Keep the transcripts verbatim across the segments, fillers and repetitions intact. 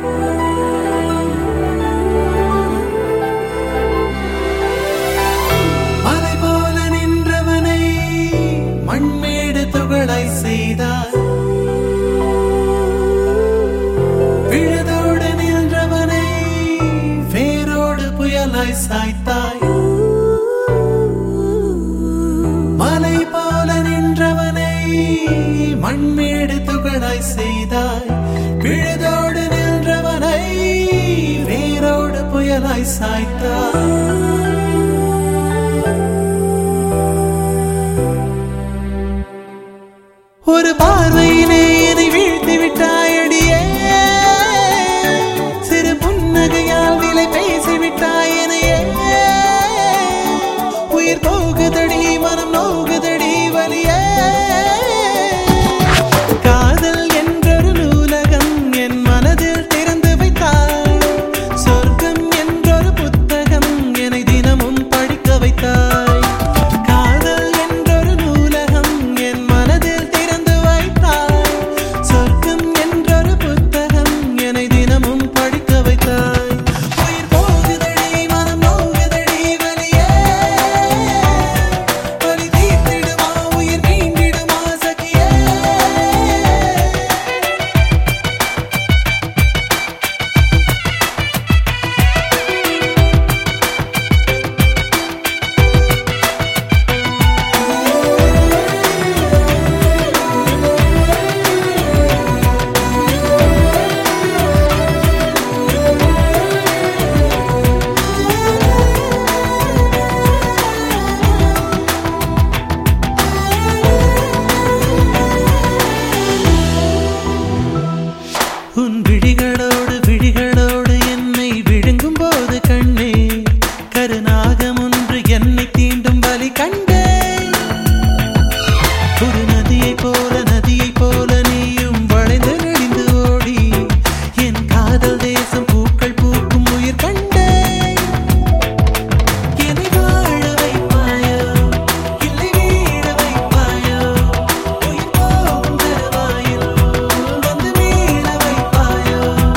மண்மேடு துகளை செய்தாய், விழுதோடு நின்றவனை வேரோடு புயலாய் சாய்த்தாய். மலை போல நின்றவனை மண்மேடு துகளாய் செய்தாய், விழுதோடு நின்றவனை வேரோடு புயலாய் சாய்த்தாய். ஒரு பார்வையிலே என்னை வீழ்த்தி விட்டாயடியே, சிறு புன்னகையால் விலை பேசிவிட்டாய் என்னையே. உயிர் போகுதடி மனம் நோகுதடி வலியே. காதல் என்றொரு நூலகம் என் மனதில் திறந்து வைத்தாய், சொர்க்கம் என்றொரு புத்தகம் என்னை தினமும் படிக்க வைத்தாய். உன் விழிகளோடு விழிகளோடு என்னை விழுங்கும் போது கண்ணே, கருநாகம் ஒன்று என்னை தீண்டும் வலி கண்டே. ஒரு நதியை போல நதியை போல நீயும் வளைந்து நெளிந்து ஓடி என் காதல் தேசம் பூக்கள் பூக்கும் உயிர் கண்டே. என்னை வாழ வைப்பாயோ இல்லை வீழ வைப்பாயோ, உயிர் போகும் தருவாயில் வந்து மீள வைப்பாயோ.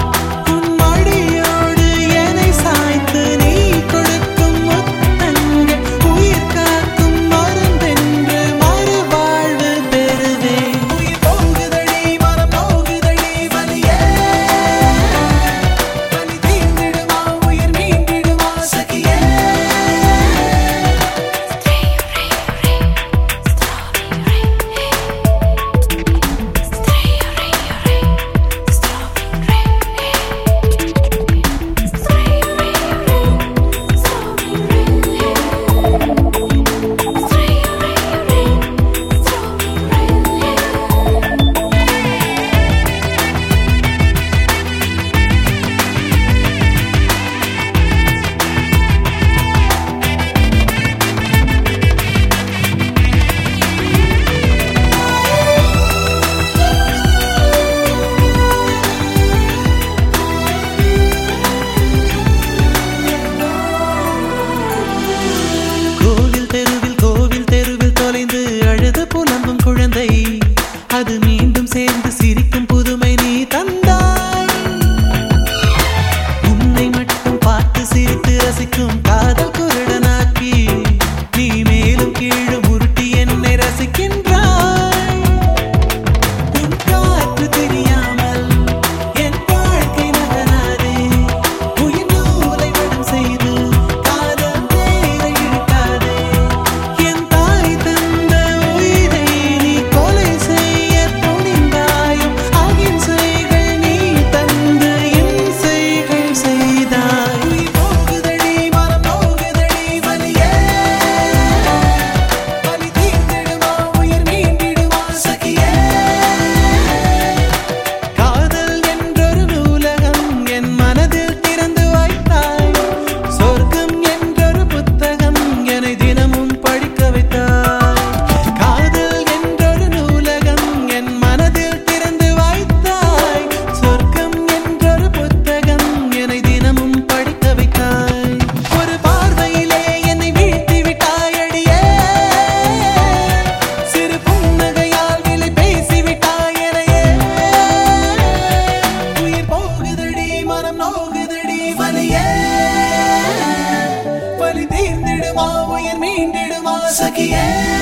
உயிர் மீண்டிடுமா சகியே